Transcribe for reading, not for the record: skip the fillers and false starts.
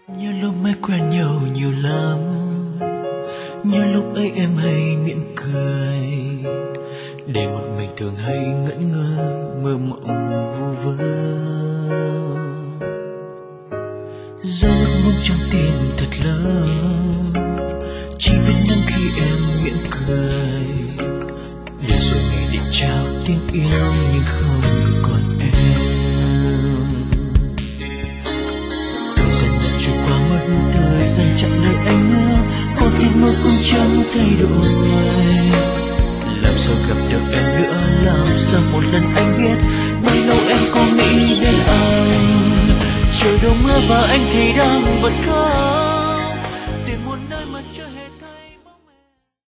Nhớ lúc mới quen nhau nhiều lắm, nhớ lúc ấy em hay miệng cười, để một mình thường hay ngẩn ngơ mơ mộng vu vơ. Dấu ước muốn trong tim thật lớn, chỉ biết nắng khi em miệng cười, để rồi ngày định trao tiếng yêu nhưng không còn em. Thời gian đã trôi qua mất, thời gian chặn lời anh nữa, có tiếng nói cũng chẳng thay đổi. Làm sao gặp được em nữa, làm sao một lần anh biết bao lâu em có nghĩ đến anh. Trời đâu mưa và anh thì đang bật khóc.